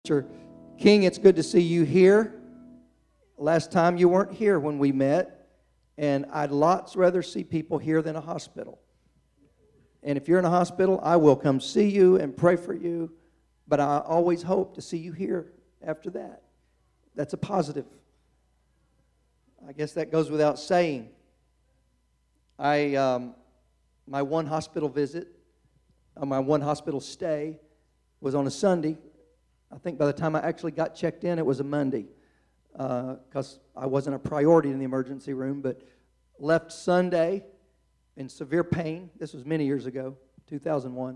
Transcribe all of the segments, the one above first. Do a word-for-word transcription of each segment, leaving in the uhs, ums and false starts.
Mister King, it's good to see you here. Last time you weren't here when we met, and I'd lots rather see people here than a hospital. And if you're in a hospital, I will come see you and pray for you, but I always hope to see you here after that. That's a positive. I guess that goes without saying. I, um, my one hospital visit, uh, my one hospital stay was on a Sunday. I think by the time I actually got checked in, it was a Monday because uh, I wasn't a priority in the emergency room, but left Sunday in severe pain. This was many years ago, two thousand one.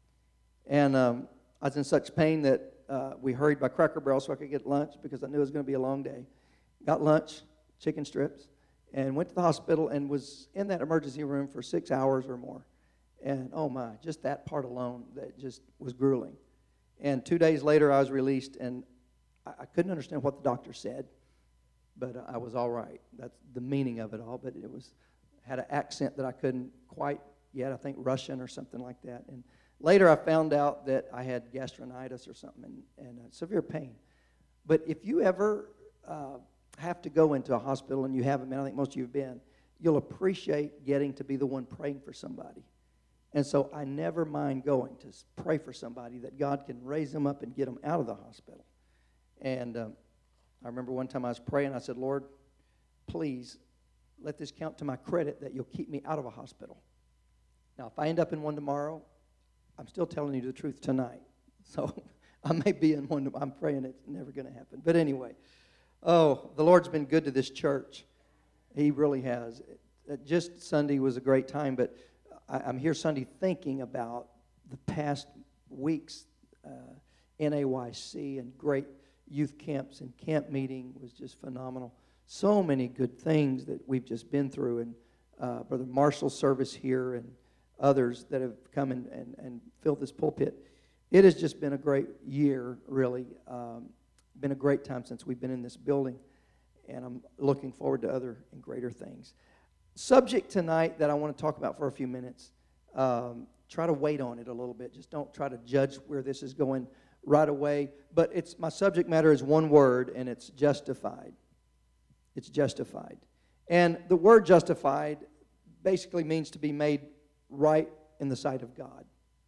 And um, I was in such pain that uh, we hurried by Cracker Barrel so I could get lunch because I knew it was going to be a long day. Got lunch, chicken strips, and went to the hospital and was in that emergency room for six hours or more. And oh my, just that part alone, that just was grueling. And two days later, I was released, and I, I couldn't understand what the doctor said, but uh, I was all right. That's the meaning of it all, but it was had an accent that I couldn't quite yet, I think Russian or something like that. And later, I found out that I had gastritis or something and, and uh, severe pain. But if you ever uh, have to go into a hospital, and you haven't been, I think most of you have been, you'll appreciate getting to be the one praying for somebody. And so I never mind going to pray for somebody that God can raise them up and get them out of the hospital. And um, I remember one time I was praying, I said, Lord, please let this count to my credit that you'll keep me out of a hospital. Now, if I end up in one tomorrow, I'm still telling you the truth tonight. So I may be in one, I'm praying it's never going to happen. But anyway, oh, the Lord's been good to this church. He really has. It, just Sunday was a great time, but I'm here Sunday thinking about the past weeks, uh, N A Y C and great youth camps and camp meeting was just phenomenal. So many good things that we've just been through, and uh, Brother Marshall's service here and others that have come and, and, and filled this pulpit. It has just been a great year, really. Um, been a great time since we've been in this building, and I'm looking forward to other and greater things. Subject tonight that I want to talk about for a few minutes. Um, try to wait on it a little bit. Just don't try to judge where this is going right away. But it's my subject matter is one word, and it's justified. It's justified. And the word justified basically means to be made right in the sight of God.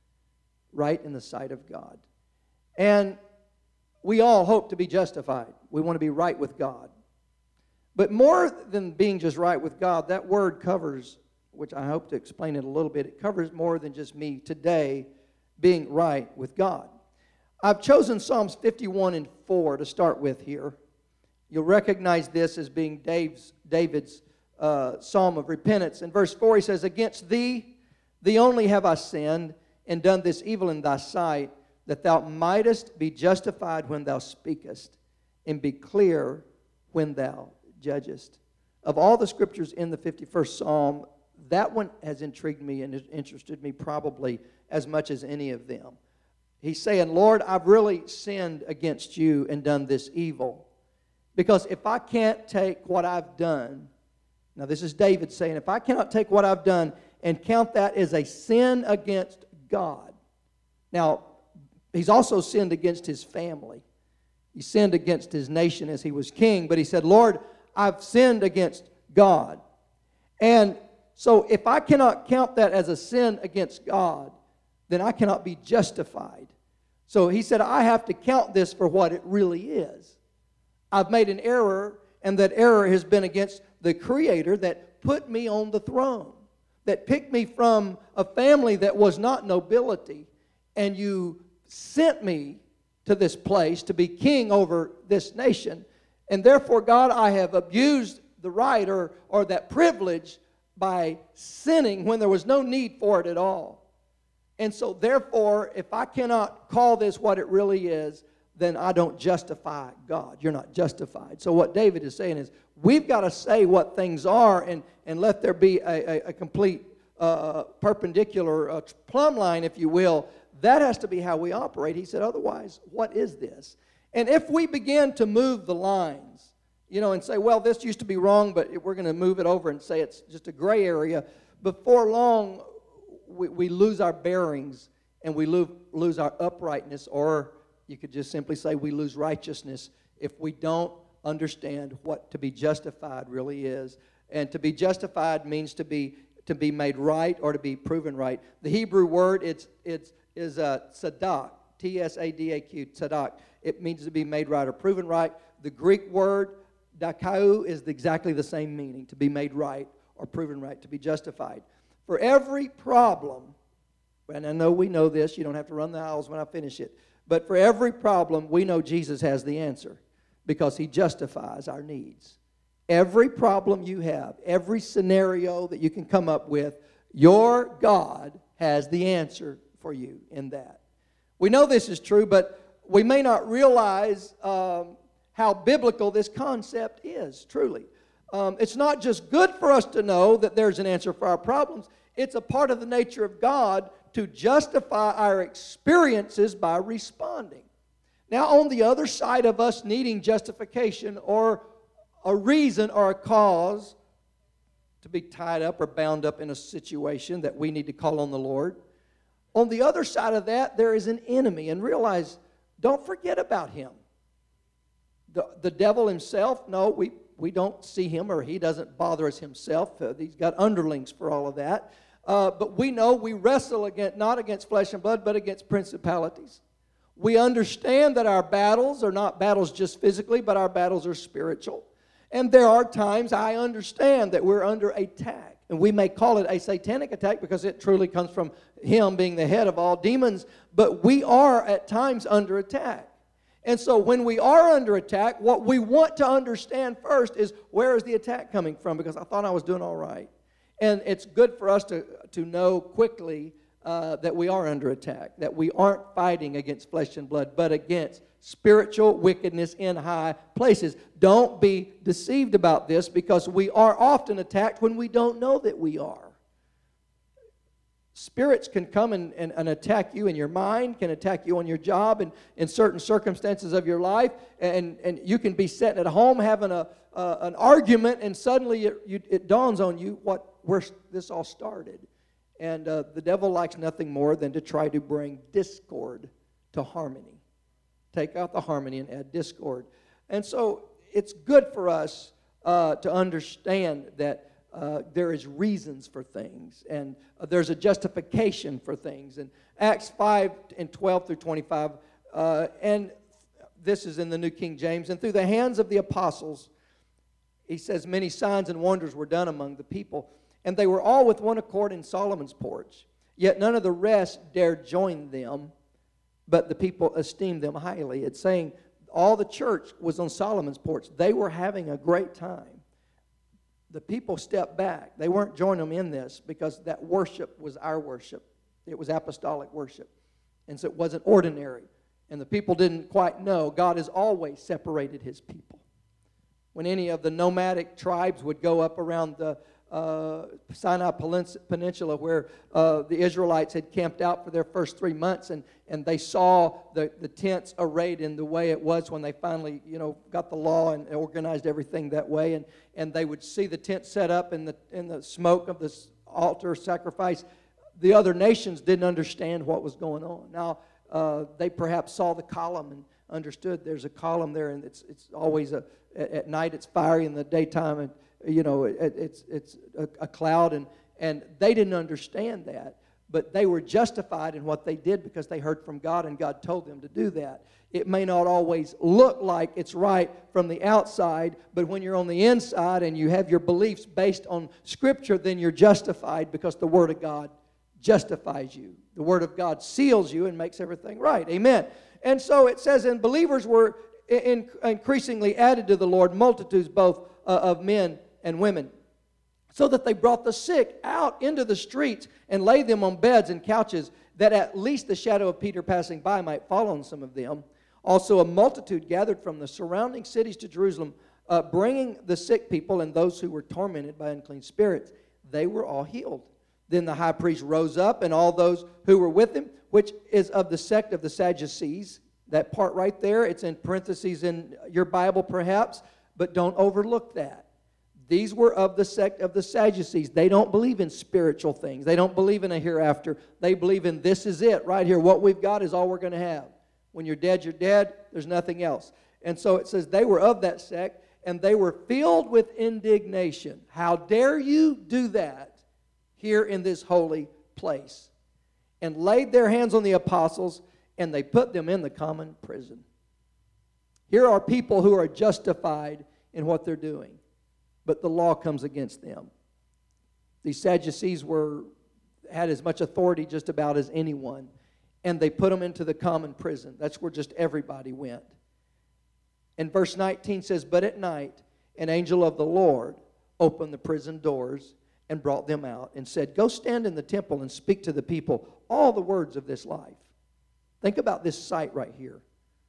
Right in the sight of God. And we all hope to be justified. We want to be right with God. But more than being just right with God, that word covers, which I hope to explain it a little bit, it covers more than just me today being right with God. I've chosen Psalms fifty-one and four to start with here. You'll recognize this as being Dave's, David's uh, psalm of repentance. In verse four, he says, Against thee, thee only have I sinned, and done this evil in thy sight, that thou mightest be justified when thou speakest, and be clear when thou judgest. Of all the scriptures in the fifty-first Psalm, that one has intrigued me and interested me probably as much as any of them. He's saying, Lord, I've really sinned against you and done this evil. Because if I can't take what I've done, now this is David saying, if I cannot take what I've done and count that as a sin against God. Now, he's also sinned against his family. He sinned against his nation as he was king, but he said, Lord, I've sinned against God. And so if I cannot count that as a sin against God, then I cannot be justified. So he said, I have to count this for what it really is. I've made an error, and that error has been against the Creator that put me on the throne, that picked me from a family that was not nobility, and you sent me to this place to be king over this nation. And therefore, God, I have abused the right or, or that privilege by sinning when there was no need for it at all. And so, therefore, if I cannot call this what it really is, then I don't justify God. You're not justified. So what David is saying is, we've got to say what things are and, and let there be a, a, a complete uh, perpendicular uh, plumb line, if you will. That has to be how we operate. He said, otherwise, what is this? And if we begin to move the lines, you know, and say, well, this used to be wrong, but we're going to move it over and say it's just a gray area, before long, we, we lose our bearings and we lose, lose our uprightness, or you could just simply say we lose righteousness if we don't understand what to be justified really is. And to be justified means to be to be made right or to be proven right. The Hebrew word it's it's is uh, tzadak, T S A D A Q, tzadak. It means to be made right or proven right. The Greek word dakau is exactly the same meaning, to be made right or proven right, to be justified. For every problem, and I know we know this, you don't have to run the aisles when I finish it, but for every problem, we know Jesus has the answer because He justifies our needs. Every problem you have, every scenario that you can come up with, your God has the answer for you in that. We know this is true, but we may not realize um, how biblical this concept is, truly. Um, it's not just good for us to know that there's an answer for our problems. It's a part of the nature of God to justify our experiences by responding. Now, on the other side of us needing justification or a reason or a cause to be tied up or bound up in a situation that we need to call on the Lord, on the other side of that, there is an enemy. And realize, don't forget about him. The, the devil himself, no, we, we don't see him, or he doesn't bother us himself. Uh, he's got underlings for all of that. Uh, but we know we wrestle against, not against flesh and blood, but against principalities. We understand that our battles are not battles just physically, but our battles are spiritual. And there are times I understand that we're under attack. And we may call it a satanic attack because it truly comes from him being the head of all demons. But we are at times under attack. And so when we are under attack, what we want to understand first is, where is the attack coming from? Because I thought I was doing all right. And it's good for us to, to know quickly uh, that we are under attack, that we aren't fighting against flesh and blood, but against spiritual wickedness in high places. Don't be deceived about this, because we are often attacked when we don't know that we are. Spirits can come and, and, and attack you in your mind, can attack you on your job and in certain circumstances of your life, and, and you can be sitting at home having a uh, an argument, and suddenly it, you, it dawns on you what where this all started. And uh, the devil likes nothing more than to try to bring discord to harmony. Take out the harmony and add discord. And so it's good for us uh, to understand that uh, there is reasons for things, and uh, there's a justification for things. And Acts five and twelve through twenty-five, uh, and this is in the New King James, and through the hands of the apostles, he says, many signs and wonders were done among the people, and they were all with one accord in Solomon's porch. Yet none of the rest dared join them, but the people esteemed them highly. It's saying all the church was on Solomon's porch. They were having a great time. The people stepped back. They weren't joining them in this because that worship was our worship. It was apostolic worship. And so it wasn't ordinary. And the people didn't quite know. God has always separated His people. When any of the nomadic tribes would go up around the Uh, Sinai Peninsula, where uh, the Israelites had camped out for their first three months, and, and they saw the, the tents arrayed in the way it was when they finally, you know, got the law and organized everything that way, and, and they would see the tent set up in the in the smoke of this altar sacrifice. The other nations didn't understand what was going on. Now, uh, they perhaps saw the column and understood there's a column there, and it's it's always a at night it's fiery, in the daytime and you know, it, it's it's a, a cloud, and, and they didn't understand that. But they were justified in what they did because they heard from God, and God told them to do that. It may not always look like it's right from the outside, but when you're on the inside and you have your beliefs based on Scripture, then you're justified because the Word of God justifies you. The Word of God seals you and makes everything right. Amen. And so it says, and believers were in, increasingly added to the Lord, multitudes both uh, of men and women, so that they brought the sick out into the streets and laid them on beds and couches, that at least the shadow of Peter passing by might fall on some of them. Also a multitude gathered from the surrounding cities to Jerusalem, uh, bringing the sick people and those who were tormented by unclean spirits. They were all healed. Then the high priest rose up, and all those who were with him, which is of the sect of the Sadducees. That part right there, it's in parentheses in your Bible perhaps, but don't overlook that. These were of the sect of the Sadducees. They don't believe in spiritual things. They don't believe in a hereafter. They believe in this is it right here. What we've got is all we're going to have. When you're dead, you're dead. There's nothing else. And so it says they were of that sect, and they were filled with indignation. How dare you do that here in this holy place? And laid their hands on the apostles, and they put them in the common prison. Here are people who are justified in what they're doing, but the law comes against them. These Sadducees were had as much authority just about as anyone, and they put them into the common prison. That's where just everybody went. And verse nineteen says, "But at night an angel of the Lord opened the prison doors and brought them out and said, 'Go stand in the temple and speak to the people all the words of this life.'" Think about this sight right here.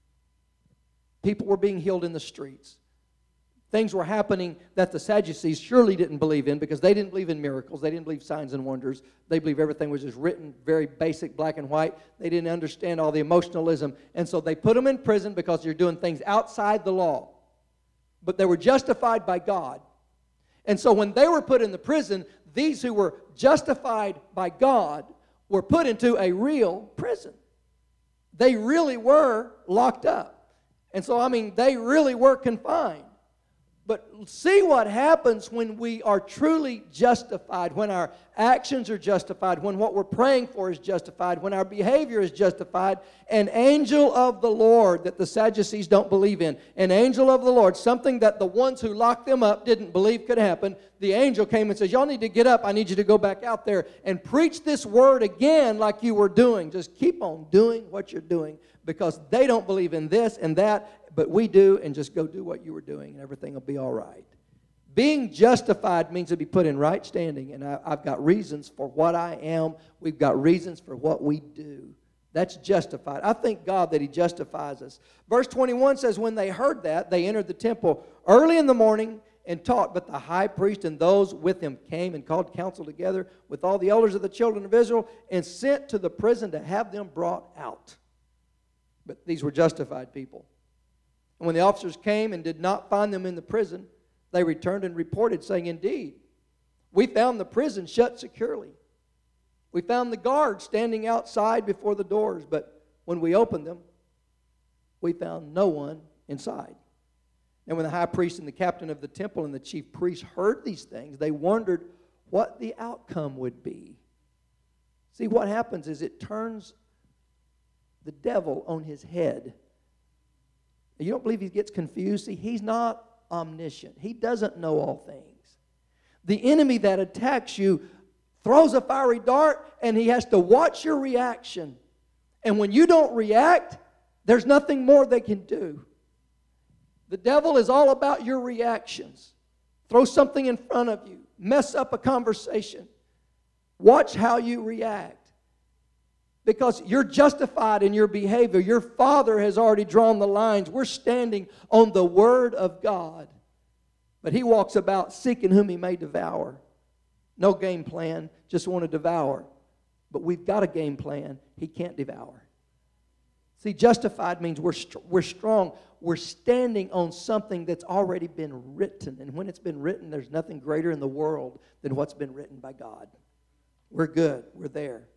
People were being healed in the streets. Things were happening that the Sadducees surely didn't believe in, because they didn't believe in miracles. They didn't believe signs and wonders. They believed everything was just written, very basic, black and white. They didn't understand all the emotionalism. And so they put them in prison because you're doing things outside the law. But they were justified by God. And so when they were put in the prison, these who were justified by God were put into a real prison. They really were locked up. And so, I mean, they really were confined. But see what happens when we are truly justified, when our actions are justified, when what we're praying for is justified, when our behavior is justified. An angel of the Lord that the Sadducees don't believe in, an angel of the Lord, something that the ones who locked them up didn't believe could happen. The angel came and says, "Y'all need to get up. I need you to go back out there and preach this word again like you were doing. Just keep on doing what you're doing, because they don't believe in this and that, but we do, and just go do what you were doing, and everything will be all right." Being justified means to be put in right standing, and I, I've got reasons for what I am. We've got reasons for what we do. That's justified. I thank God that He justifies us. Verse twenty-one says, "When they heard that, they entered the temple early in the morning and taught. But the high priest and those with him came and called council together with all the elders of the children of Israel and sent to the prison to have them brought out." But these were justified people. And when the officers came and did not find them in the prison, they returned and reported, saying, "Indeed, we found the prison shut securely. We found the guards standing outside before the doors, but when we opened them, we found no one inside." And when the high priest and the captain of the temple and the chief priests heard these things, they wondered what the outcome would be. See, what happens is it turns the devil on his head. You don't believe he gets confused? See, he's not omniscient. He doesn't know all things. The enemy that attacks you throws a fiery dart, and he has to watch your reaction. And when you don't react, there's nothing more they can do. The devil is all about your reactions. Throw something in front of you. Mess up a conversation. Watch how you react. Because you're justified in your behavior. Your Father has already drawn the lines. We're standing on the Word of God. But he walks about seeking whom he may devour. No game plan, just want to devour. But we've got a game plan. He can't devour. See, justified means we're, we're strong. We're standing on something that's already been written. And when it's been written, there's nothing greater in the world than what's been written by God. We're good. We're there.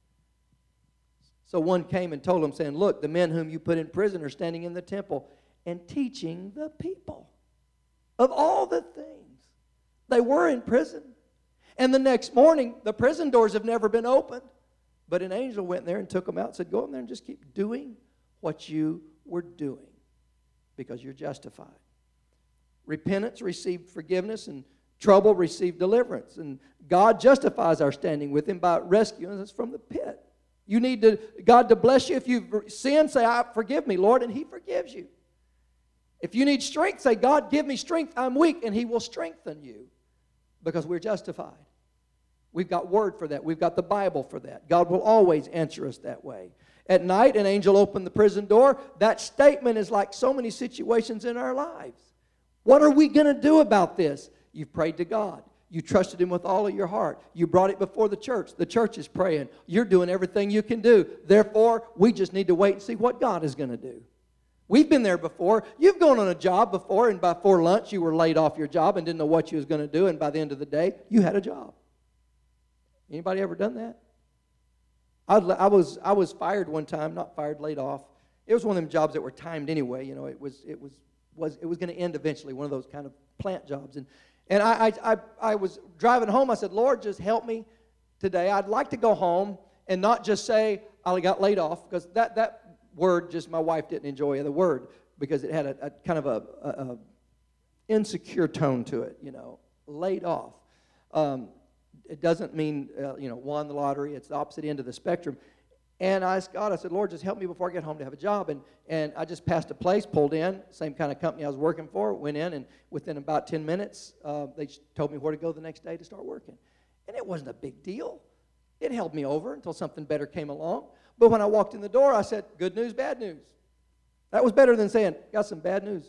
So one came and told him, saying, "Look, the men whom you put in prison are standing in the temple and teaching the people of all the things." They were in prison. And the next morning, the prison doors have never been opened. But an angel went there and took them out and said, "Go in there and just keep doing what you were doing, because you're justified." Repentance received forgiveness, and trouble received deliverance. And God justifies our standing with Him by rescuing us from the pit. You need to, God to bless you. If you sin, say, "I forgive me, Lord," and He forgives you. If you need strength, say, "God, give me strength. I'm weak," and He will strengthen you, because we're justified. We've got word for that. We've got the Bible for that. God will always answer us that way. At night, an angel opened the prison door. That statement is like so many situations in our lives. What are we going to do about this? You've prayed to God. You trusted Him with all of your heart. You brought it before the church. The church is praying. You're doing everything you can do. Therefore, we just need to wait and see what God is going to do. We've been there before. You've gone on a job before, and before lunch you were laid off your job and didn't know what you was going to do, and by the end of the day, you had a job. Anybody ever done that? I, I was I was fired one time, not fired, laid off, It was one of them jobs that were timed anyway. You know, it was it was was it was going to end eventually. One of those kind of plant jobs. And and I I I, I was driving home. I said, Lord, just help me today. I'd like to go home and not just say I got laid off, because that that word just my wife didn't enjoy the word because it had a, a kind of a, a, a insecure tone to it. You know, laid off. Um, it doesn't mean uh, you know won the lottery. It's the opposite end of the spectrum. And I asked God, I said, Lord, just help me before I get home to have a job. And and I just passed a place, pulled in, same kind of company I was working for, went in, and within about ten minutes, uh, they told me where to go the next day to start working. And it wasn't a big deal. It held me over until something better came along. But when I walked in the door, I said, good news, bad news. That was better than saying, got some bad news.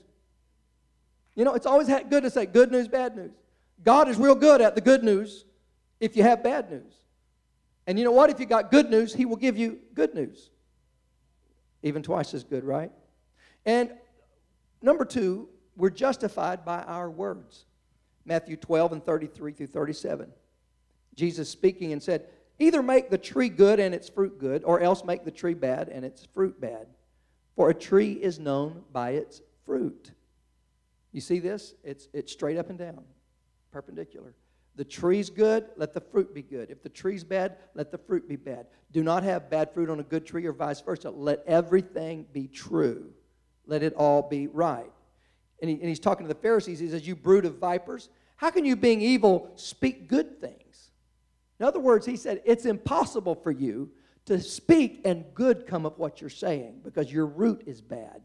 You know, it's always good to say good news, bad news. God is real good at the good news if you have bad news. And you know what? If you got good news, He will give you good news. Even twice as good, right? And number two, we're justified by our words. Matthew twelve and thirty-three through thirty-seven. Jesus speaking and said, either make the tree good and its fruit good, or else make the tree bad and its fruit bad. For a tree is known by its fruit. You see this? It's, it's straight up and down, perpendicular. The tree's good, let the fruit be good. If the tree's bad, let the fruit be bad. Do not have bad fruit on a good tree or vice versa. Let everything be true. Let it all be right. And, he, and he's talking to the Pharisees. He says, you brood of vipers, how can you, being evil, speak good things? In other words, he said, it's impossible for you to speak and good come of what you're saying because your root is bad.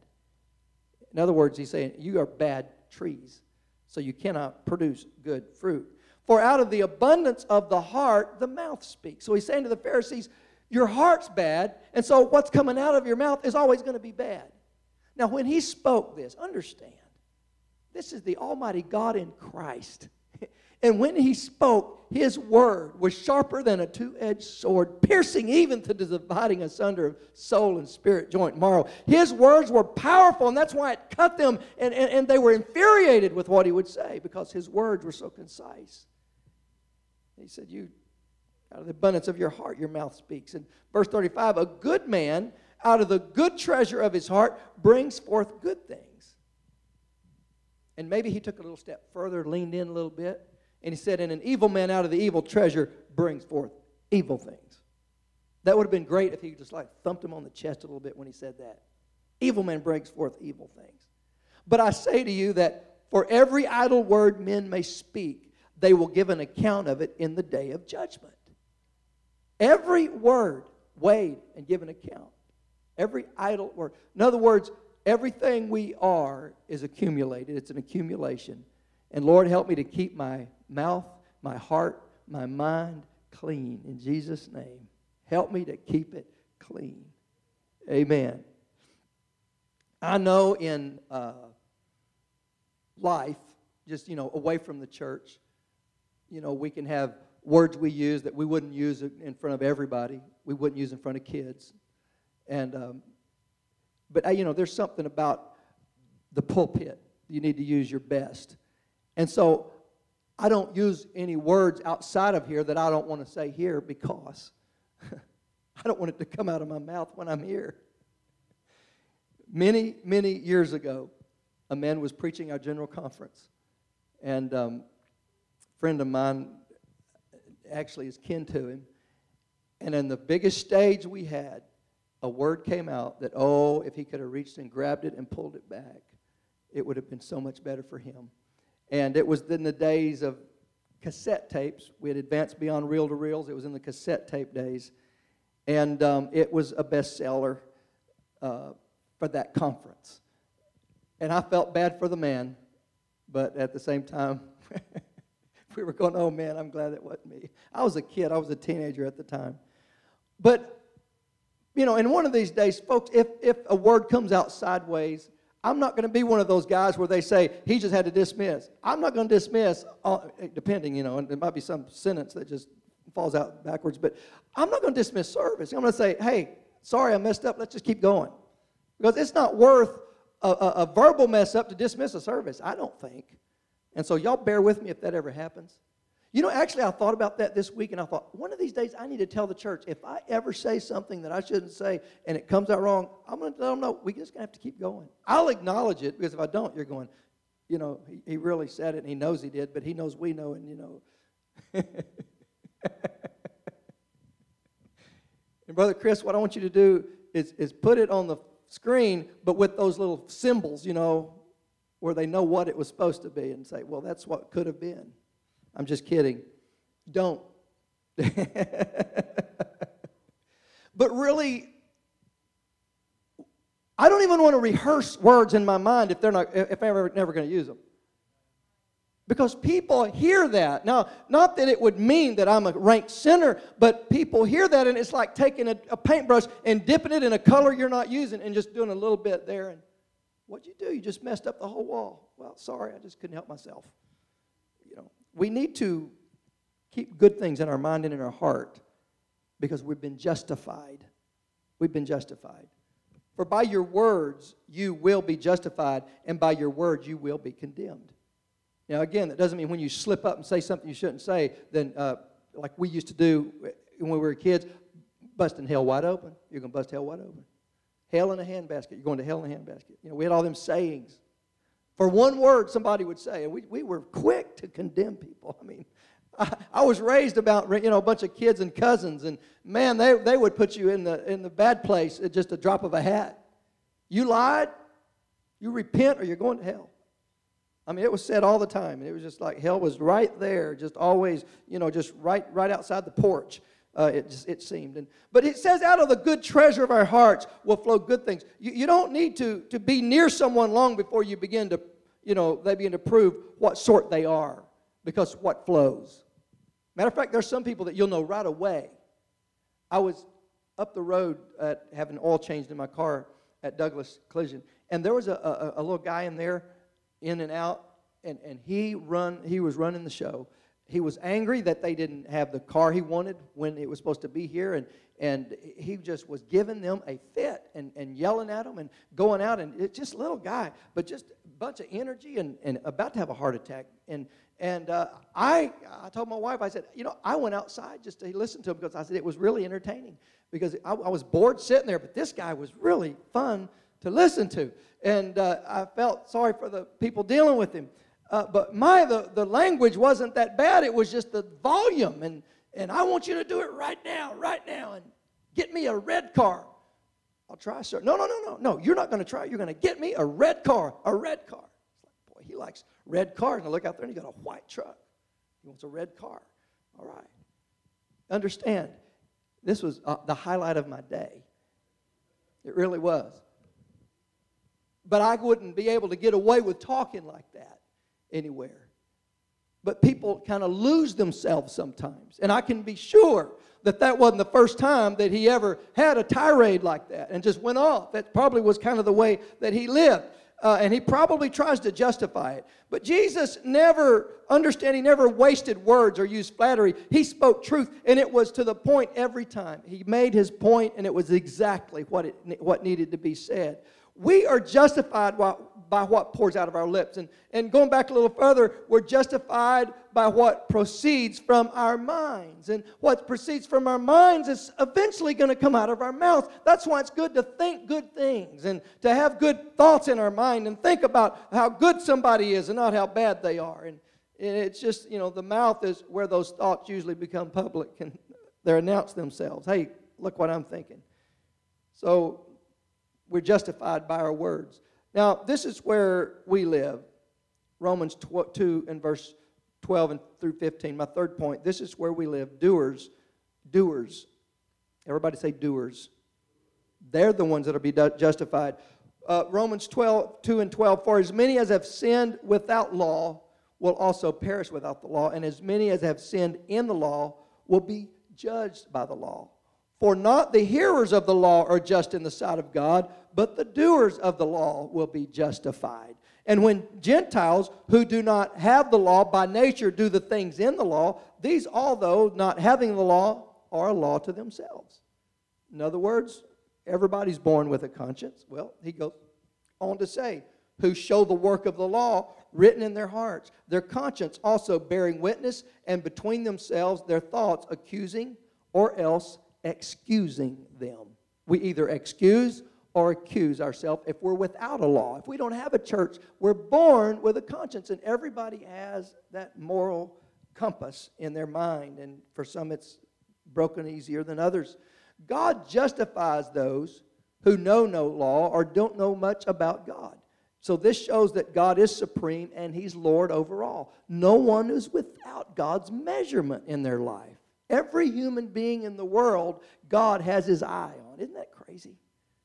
In other words, he's saying, you are bad trees, so you cannot produce good fruit. For out of the abundance of the heart, the mouth speaks. So he's saying to the Pharisees, your heart's bad, and so what's coming out of your mouth is always going to be bad. Now, when he spoke this, understand, this is the Almighty God in Christ. And when he spoke, his word was sharper than a two-edged sword, piercing even to the dividing asunder of soul and spirit, joint and marrow. His words were powerful, and that's why it cut them, and, and, and they were infuriated with what he would say, because his words were so concise. He said, you, out of the abundance of your heart, your mouth speaks. And verse thirty-five, a good man, out of the good treasure of his heart, brings forth good things. And maybe he took a little step further, leaned in a little bit, and he said, and an evil man out of the evil treasure brings forth evil things. That would have been great if he just like thumped him on the chest a little bit when he said that. Evil man brings forth evil things. But I say to you that for every idle word men may speak, they will give an account of it in the day of judgment. Every word weighed and given account. Every idle word. In other words, everything we are is accumulated. It's an accumulation. And Lord, help me to keep my mouth, my heart, my mind clean. In Jesus' name, help me to keep it clean. Amen. I know in uh, life, just, you know, away from the church, you know, we can have words we use that we wouldn't use in front of everybody. We wouldn't use in front of kids. And, um, but, uh, you know, there's something about the pulpit. You need to use your best. And so I don't use any words outside of here that I don't want to say here because I don't want it to come out of my mouth when I'm here. Many, many years ago, a man was preaching our general conference. And um, a friend of mine actually is kin to him. And in the biggest stage we had, a word came out that, oh, if he could have reached and grabbed it and pulled it back, it would have been so much better for him. And it was in the days of cassette tapes. We had advanced beyond reel-to-reels. It was in the cassette tape days. And um, it was a bestseller uh, for that conference. And I felt bad for the man, but at the same time, we were going, oh, man, I'm glad it wasn't me. I was a kid. I was a teenager at the time. But, you know, in one of these days, folks, if, if a word comes out sideways, I'm not going to be one of those guys where they say, he just had to dismiss. I'm not going to dismiss, uh, depending, you know, and there might be some sentence that just falls out backwards, but I'm not going to dismiss service. I'm going to say, hey, sorry I messed up, let's just keep going. Because it's not worth a, a, a verbal mess up to dismiss a service, I don't think. And so y'all bear with me if that ever happens. You know, actually, I thought about that this week, and I thought, one of these days I need to tell the church, if I ever say something that I shouldn't say and it comes out wrong, I'm going to let them know we're just going to have to keep going. I'll acknowledge it, because if I don't, you're going, you know, he, he really said it, and he knows he did, but he knows we know, and, you know. And Brother Chris, what I want you to do is, is put it on the screen, but with those little symbols, you know, where they know what it was supposed to be, and say, well, that's what could have been. I'm just kidding. Don't. But really, I don't even want to rehearse words in my mind if they're not, if I'm ever, never going to use them. Because people hear that. Now, not that it would mean that I'm a rank sinner, but people hear that, and it's like taking a, a paintbrush and dipping it in a color you're not using and just doing a little bit there. And what'd you do? You just messed up the whole wall. Well, sorry, I just couldn't help myself. You know, we need to keep good things in our mind and in our heart, because we've been justified. We've been justified. For by your words you will be justified, and by your words you will be condemned. Now, again, that doesn't mean when you slip up and say something you shouldn't say, then uh, like we used to do when we were kids, busting hell wide open. You're going to bust hell wide open. Hell in a handbasket. You're going to hell in a handbasket. You know, we had all them sayings. For one word somebody would say, and we, we were quick to condemn people. I mean, I, I was raised about, you know, a bunch of kids and cousins, and man, they, they would put you in the in the bad place at just a drop of a hat. You lied, you repent, or you're going to hell. I mean, it was said all the time, and it was just like hell was right there, just always, you know, just right right outside the porch. Uh, it just, it seemed. And, but it says, out of the good treasure of our hearts will flow good things. You, you don't need to, to be near someone long before you begin to, you know, they begin to prove what sort they are, because what flows. Matter of fact, there's some people that you'll know right away. I was up the road at having oil changed in my car at Douglas Collision, and there was a, a, a little guy in there, in and out, and, and he run he was running the show. He was angry that they didn't have the car he wanted when it was supposed to be here, and, and he just was giving them a fit and, and yelling at them and going out, and it's just a little guy, but just a bunch of energy and, and about to have a heart attack. And and uh, I I told my wife, I said, you know, I went outside just to listen to him, because I said it was really entertaining, because I, I was bored sitting there, but this guy was really fun to listen to. And uh, I felt sorry for the people dealing with him. Uh, but my the, the language wasn't that bad. It was just the volume. And, and I want you to do it right now, right now, and get me a red car. I'll try, sir. No, no, no, no, no. You're not going to try. You're going to get me a red car, a red car. It's like, boy, he likes red cars. And I look out there, and he's got a white truck. He wants a red car. All right. Understand, this was uh, the highlight of my day. It really was. But I wouldn't be able to get away with talking like that anywhere. But people kind of lose themselves sometimes. And I can be sure that that wasn't the first time that he ever had a tirade like that and just went off. That probably was kind of the way that he lived. Uh, and he probably tries to justify it. But Jesus never, understand, he never wasted words or used flattery. He spoke truth, and it was to the point every time. He made his point, and it was exactly what it what needed to be said. We are justified by what pours out of our lips. And, and going back a little further, we're justified by what proceeds from our minds. And what proceeds from our minds is eventually going to come out of our mouths. That's why it's good to think good things and to have good thoughts in our mind and think about how good somebody is and not how bad they are. And, and it's just, you know, the mouth is where those thoughts usually become public and they announce themselves. Hey, look what I'm thinking. So we're justified by our words. Now, this is where we live. Romans two and verse twelve and through fifteen. My third point, this is where we live. Doers, doers. Everybody say doers. They're the ones that will be justified. Uh, Romans twelve, two and twelve. For as many as have sinned without law will also perish without the law, and as many as have sinned in the law will be judged by the law. For not the hearers of the law are just in the sight of God, but the doers of the law will be justified. And when Gentiles who do not have the law by nature do the things in the law, these although not having the law are a law to themselves. In other words, everybody's born with a conscience. Well, he goes on to say, who show the work of the law written in their hearts, their conscience also bearing witness, and between themselves their thoughts accusing or else excusing them. We either excuse or accuse ourselves if we're without a law. If we don't have a church, we're born with a conscience, and everybody has that moral compass in their mind, and for some it's broken easier than others. God justifies those who know no law or don't know much about God. So this shows that God is supreme and He's Lord over all. No one is without God's measurement in their life. Every human being in the world, God has His eye on. Isn't that crazy?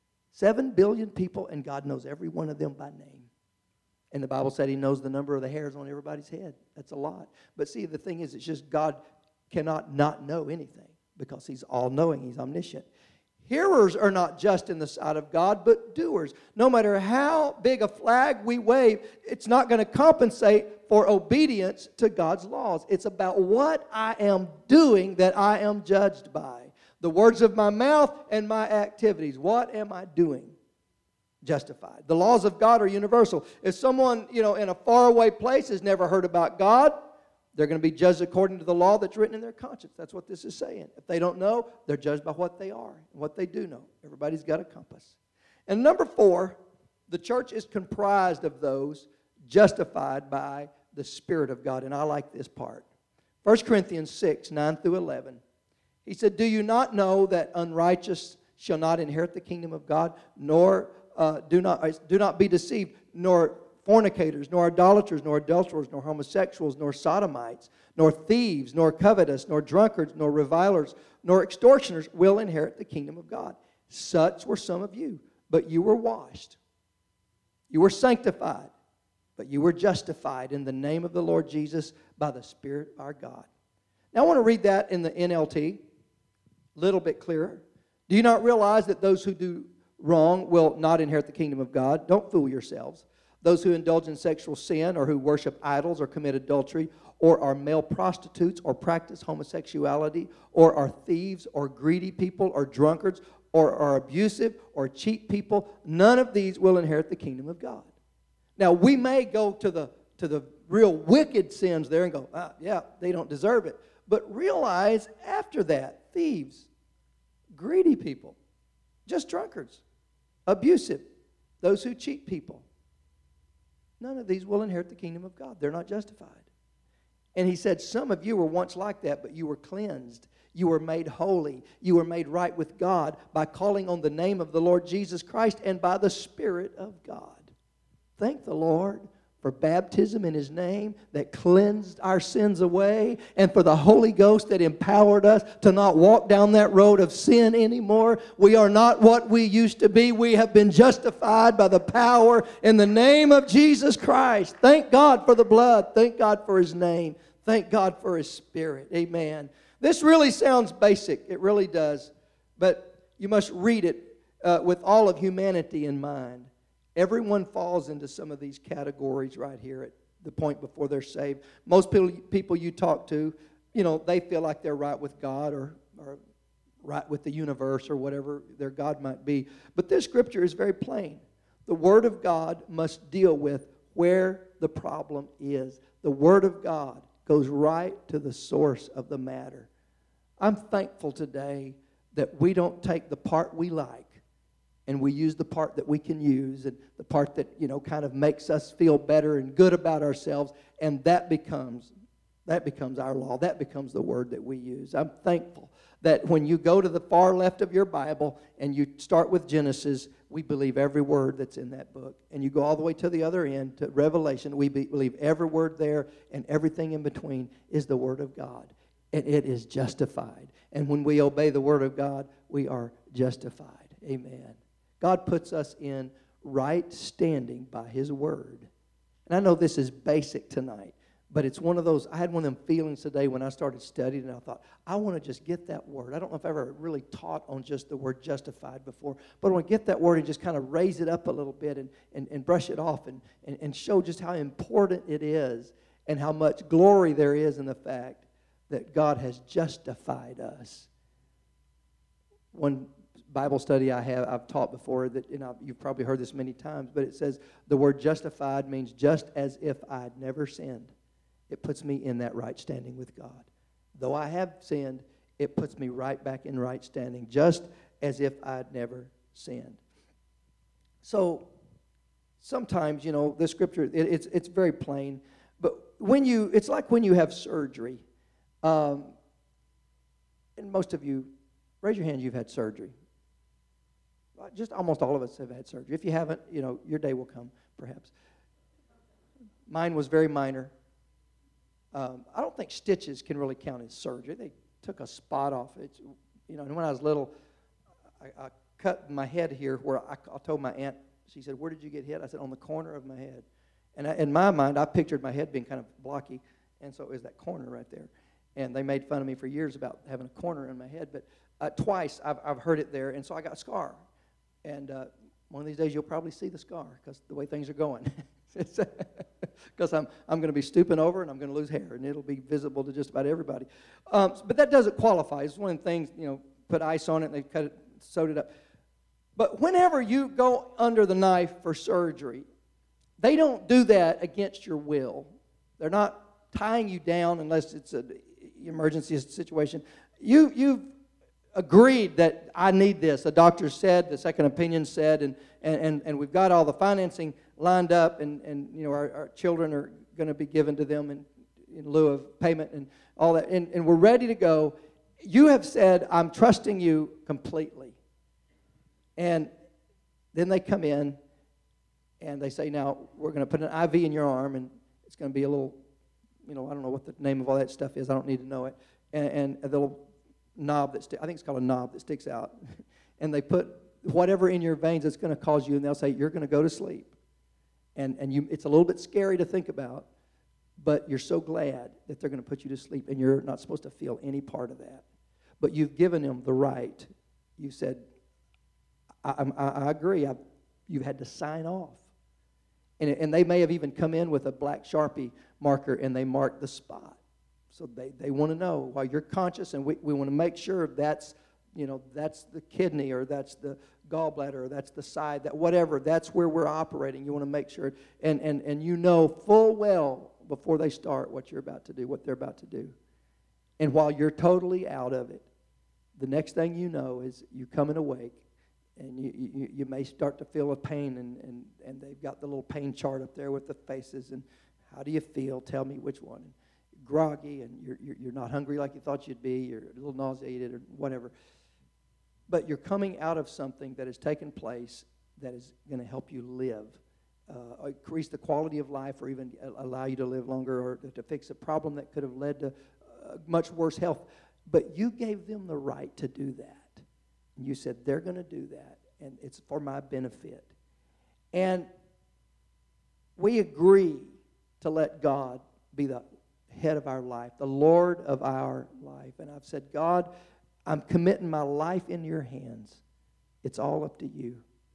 Seven billion people, and God knows every one of them by name. And the Bible said He knows the number of the hairs on everybody's head. That's a lot. But see, the thing is, it's just God cannot not know anything because He's all-knowing. He's omniscient. Hearers are not just in the sight of God, but doers. No matter how big a flag we wave, it's not going to compensate for obedience to God's laws. It's about what I am doing that I am judged by. The words of my mouth and my activities. What am I doing? Justified. The laws of God are universal. If someone, you know, in a faraway place has never heard about God, they're going to be judged according to the law that's written in their conscience. That's what this is saying. If they don't know, they're judged by what they are and what they do know. Everybody's got a compass. And number four, the church is comprised of those justified by the Spirit of God. And I like this part. First Corinthians six, nine through eleven. He said, do you not know that unrighteous shall not inherit the kingdom of God, nor uh, do not uh, do not be deceived, nor fornicators, nor idolaters, nor adulterers, nor homosexuals, nor sodomites, nor thieves, nor covetous, nor drunkards, nor revilers, nor extortioners will inherit the kingdom of God. Such were some of you, but you were washed. You were sanctified, but you were justified in the name of the Lord Jesus by the Spirit of our God. Now I want to read that in the N L T, a little bit clearer. Do you not realize that those who do wrong will not inherit the kingdom of God? Don't fool yourselves. Those who indulge in sexual sin or who worship idols or commit adultery or are male prostitutes or practice homosexuality or are thieves or greedy people or drunkards or are abusive or cheat people, none of these will inherit the kingdom of God. Now, we may go to the to the real wicked sins there and go, ah, yeah, they don't deserve it. But realize after that, thieves, greedy people, just drunkards, abusive, those who cheat people, none of these will inherit the kingdom of God. They're not justified. And he said, some of you were once like that, but you were cleansed. You were made holy. You were made right with God by calling on the name of the Lord Jesus Christ and by the Spirit of God. Thank the Lord for baptism in His name that cleansed our sins away, and for the Holy Ghost that empowered us to not walk down that road of sin anymore. We are not what we used to be. We have been justified by the power in the name of Jesus Christ. Thank God for the blood. Thank God for His name. Thank God for His Spirit. Amen. This really sounds basic. It really does. But you must read it uh, with all of humanity in mind. Everyone falls into some of these categories right here at the point before they're saved. Most people, people you talk to, you know, they feel like they're right with God or, or right with the universe or whatever their God might be. But this scripture is very plain. The Word of God must deal with where the problem is. The Word of God goes right to the source of the matter. I'm thankful today that we don't take the part we like and we use the part that we can use and the part that, you know, kind of makes us feel better and good about ourselves, and that becomes that becomes our law. That becomes the word that we use. I'm thankful that when you go to the far left of your Bible and you start with Genesis, we believe every word that's in that book. And you go all the way to the other end, to Revelation, we be, believe every word there, and everything in between is the Word of God. And it is justified. And when we obey the Word of God, we are justified. Amen. God puts us in right standing by His Word. And I know this is basic tonight, but it's one of those, I had one of them feelings today when I started studying, and I thought, I want to just get that word. I don't know if I've ever really taught on just the word justified before, but I want to get that word and just kind of raise it up a little bit and, and, and brush it off and, and, and show just how important it is and how much glory there is in the fact that God has justified us. One Bible study I have, I've taught before, that, and I've, you've probably heard this many times, but it says the word justified means just as if I'd never sinned. It puts me in that right standing with God. Though I have sinned, it puts me right back in right standing, just as if I'd never sinned. So sometimes, you know, the scripture, it, it's it's very plain, but when you, it's like when you have surgery, um, and most of you, raise your hand, you've had surgery. Just almost all of us have had surgery. If you haven't, you know, your day will come, perhaps. Mine was very minor. Um, I don't think stitches can really count as surgery. They took a spot off. It's, you know, and when I was little, I, I cut my head here where I, I told my aunt, she said, "Where did you get hit?" I said, "On the corner of my head." And I, in my mind, I pictured my head being kind of blocky, and so it was that corner right there. And they made fun of me for years about having a corner in my head. But uh, twice I've, I've heard it there, and so I got a scar. And uh, one of these days you'll probably see the scar because the way things are going. Because I'm I'm going to be stooping over and I'm going to lose hair, and it'll be visible to just about everybody. Um, but that doesn't qualify. It's one of the things, you know, put ice on it and they cut it, sewed it up. But whenever you go under the knife for surgery, they don't do that against your will. They're not tying you down unless it's an emergency situation. You, you've agreed that I need this. The doctor said, the second opinion said, and, and, and we've got all the financing lined up, and, and you know our, our children are going to be given to them in, in lieu of payment and all that, and, and we're ready to go. You have said, I'm trusting you completely. And then they come in, and they say, now, we're going to put an I V in your arm, and it's going to be a little, you know, I don't know what the name of all that stuff is. I don't need to know it. And, and a little knob that sti- I think it's called a knob that sticks out. And they put whatever in your veins that's going to cause you, and they'll say, you're going to go to sleep. And and you, it's a little bit scary to think about, but you're so glad that they're going to put you to sleep, and you're not supposed to feel any part of that. But you've given them the right. You said, I, I, I agree. I've, you've had to sign off. And, and they may have even come in with a black Sharpie marker, and they mark the spot. So they, they want to know while you're conscious, and we, we want to make sure that's, you know, that's the kidney, or that's the gallbladder, or that's the side, that whatever, that's where we're operating. You want to make sure, and, and, and you know full well before they start what you're about to do, what they're about to do. And while you're totally out of it, the next thing you know is you coming awake, and you, you, you may start to feel a pain, and, and, and they've got the little pain chart up there with the faces, and how do you feel? Tell me which one. And groggy, and you're, you're, you're not hungry like you thought you'd be, you're a little nauseated or whatever. But you're coming out of something that has taken place that is going to help you live, uh, increase the quality of life, or even allow you to live longer, or to fix a problem that could have led to uh, much worse health. But you gave them the right to do that. And you said, they're going to do that, and it's for my benefit. And we agree to let God be the head of our life, the Lord of our life. And I've said, God, I'm committing my life in your hands. It's all up to you.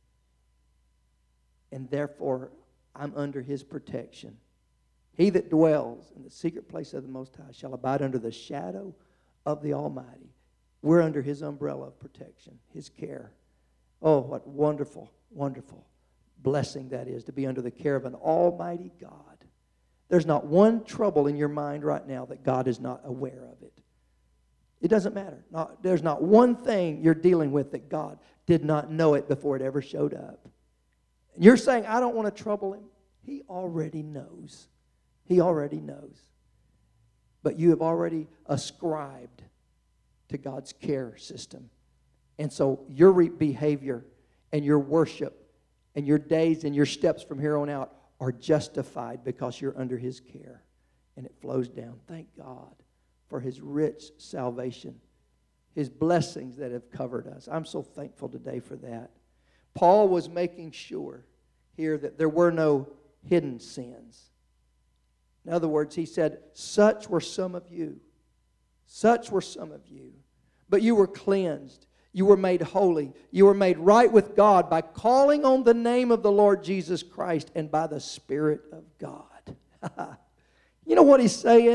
And therefore, I'm under his protection. He that dwells in the secret place of the Most High shall abide under the shadow of the Almighty. We're under his umbrella of protection, his care. Oh, what wonderful, wonderful blessing that is, to be under the care of an almighty God. There's not one trouble in your mind right now that God is not aware of it. It doesn't matter. Not, there's not one thing you're dealing with that God did not know it before it ever showed up. And you're saying, I don't want to trouble him. He already knows. He already knows. But you have already ascribed to God's care system. And so your re- behavior and your worship and your days and your steps from here on out are justified because you're under his care. And it flows down. Thank God for his rich salvation, his blessings that have covered us. I'm so thankful today for that. Paul was making sure here that there were no hidden sins. In other words, he said, such were some of you. Such were some of you. But you were cleansed. You were made holy. You were made right with God by calling on the name of the Lord Jesus Christ and by the Spirit of God. You know what he's saying?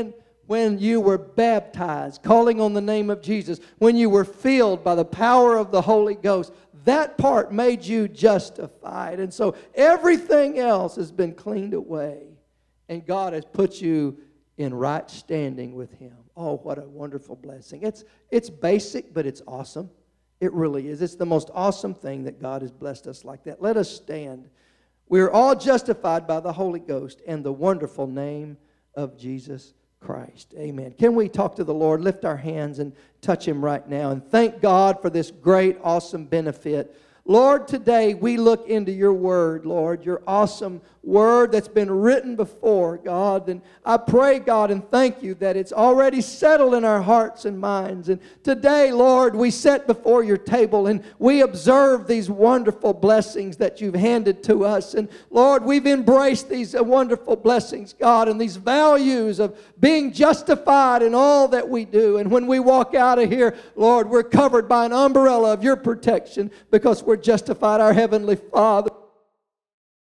when you were baptized, calling on the name of Jesus, when you were filled by the power of the Holy Ghost, that part made you justified. And so everything else has been cleaned away, and God has put you in right standing with Him. Oh, what a wonderful blessing. It's, it's basic, but it's awesome. It really is. It's the most awesome thing that God has blessed us like that. Let us stand. We're all justified by the Holy Ghost and the wonderful name of Jesus Christ. Amen. Can we talk to the Lord, lift our hands and touch Him right now and thank God for this great, awesome benefit. Lord, today we look into your word, Lord, your awesome word that's been written before, God. And I pray, God, and thank you that it's already settled in our hearts and minds. And today, Lord, we sit before your table and we observe these wonderful blessings that you've handed to us. And Lord, we've embraced these wonderful blessings, God, and these values of being justified in all that we do. And when we walk out of here, Lord, we're covered by an umbrella of your protection because we're justified, our Heavenly Father.